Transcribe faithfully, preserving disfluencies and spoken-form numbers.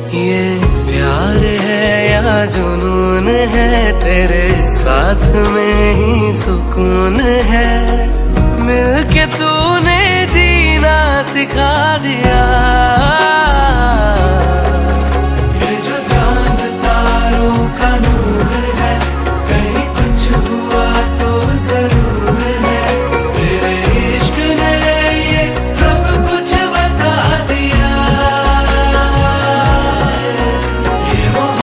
ये प्यार है या जुनून है, तेरे साथ में ही सुकून है। मिलके तूने जीना सिखा दिया।